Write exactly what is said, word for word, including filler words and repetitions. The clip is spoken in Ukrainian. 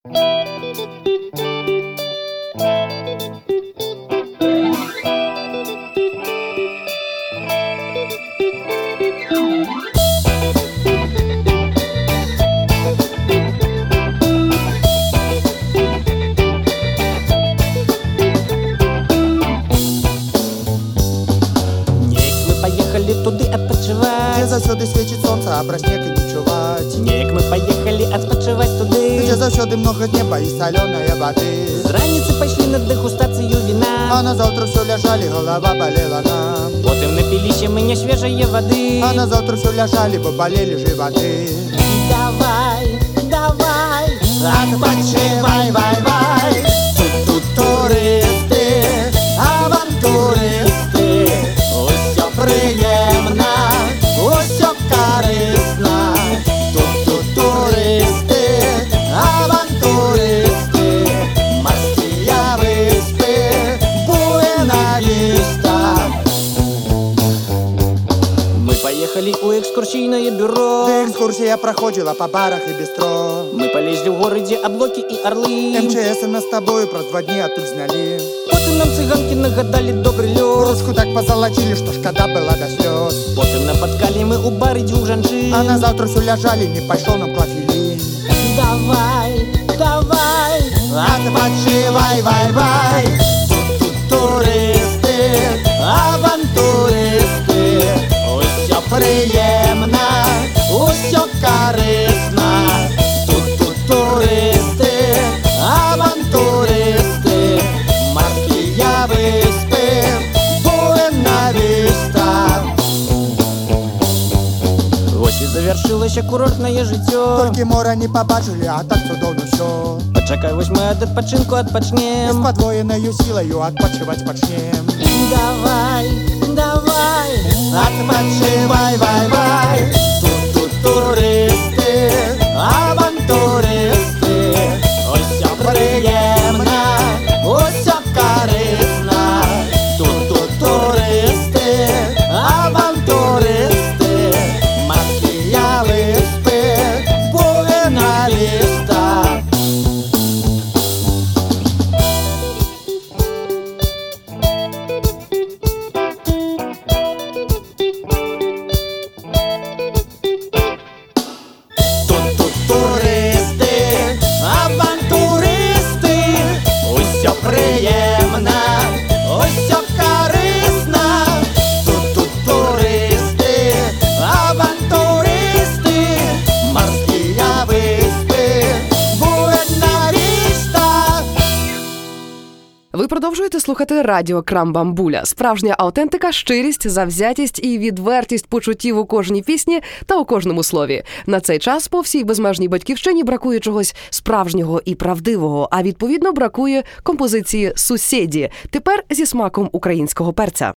Туди відпочивати, де завсёды свечит солнце, а про снег и не чувать. Нек мы поехали відпочивати туди, Где завсёды много неба и соленой воды. з раниці пішли на дегустацію вина, А на завтра все лежали, голова болела нам. потім напили ще мені свіжої води. А на завтра все лежали, бо болели животы. Давай, давай, Отпочивай, вай, вай. Тут туристи, авантуристи. Усьо приємно, усьо корисно. Тут туристи, авантуристи. Морські виспи, Буэна-Віста. ми поїхали у екскурсійне бюро, Де екскурсія проходила по барах і бістро. ми полезли в городі облаки і орли. МЧС нас з тобою про два дні оттуда зняли. Потім нам циганки нагадали добрий льос, Руску так позолотили, що шкода була до сльоз. потім напоткали ми у барі дюжанчин. А на завтра все лежали, не пошел нам клофелин. Давай, давай, Отпочивай, вай, вай. Тут туристи, авантуристи. Усьо приємно, усьо корисно. Тут туристи, авантуристи. Морські виспи, Буэна-Віста. ось і завершилося курортне життя. Тільки море не побачили, а так чудовно все. Почекай, ось ми від відпочинку С відпочнем. подвоенной силою отпочивать почнем. Давай, давай, Отпочивай, вай, вай. Тут туристи, авантуристи. Усьо приємно, усьо корисно. Тут туристи, авантуристи. Морські виспи, Буэна-Віста. Туристи, авантуристи. Усьо приємно, усьо корисно. Тут туристи, авантуристи. Морські виспи, Буэна-Віста. Ви продовжуєте слухати радіо Крам-Бамбуля. Справжня автентика, щирість, завзятість і відвертість почуттів у кожній пісні та у кожному слові. На цей час по всій безмежній батьківщині бракує чогось справжнього і правдивого, а відповідно бракує композиції «Сусєді», тепер зі смаком українського перця.